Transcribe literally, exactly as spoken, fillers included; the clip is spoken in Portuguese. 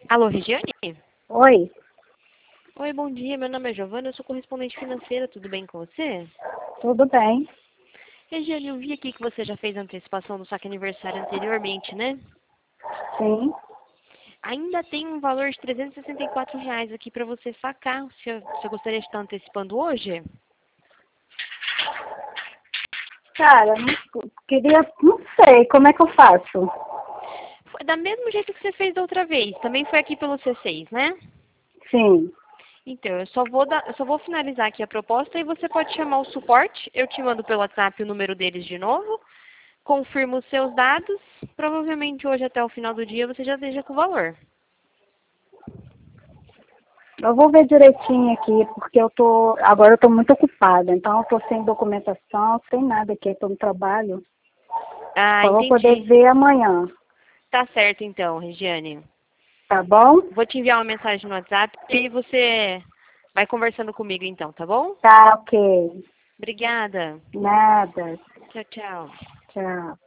Alô, Regiane? Oi, Oi, bom dia. Meu nome é Giovana, eu sou correspondente financeira. Tudo bem com você? tudo bem? Regiane, eu vi aqui que você já fez a antecipação do saque aniversário anteriormente, né? Sim. Ainda tem um valor de trezentos e sessenta e quatro reais aqui para você sacar. Você, você gostaria de estar antecipando hoje? Cara, não, queria, não sei, como é que eu faço? Foi da mesmo jeito que você fez da outra vez. Também foi aqui pelo C seis, né? Sim, Então, eu só vou dar, eu só vou finalizar aqui a proposta e você pode chamar o suporte. Eu te mando pelo WhatsApp o número deles de novo. Confirma os seus dados. Provavelmente hoje até o final do dia você já esteja com o valor. eu vou ver direitinho aqui, porque eu tô, agora eu tô muito ocupada, então eu tô sem documentação, sem nada aqui, eu tô no trabalho. Ah, Só vou poder entendi. ver amanhã, Tá certo então, Regiane. tá bom? Vou te enviar uma mensagem no WhatsApp e você vai conversando comigo então, tá bom? Tá, ok. Obrigada. Nada. Tchau, tchau. Tchau.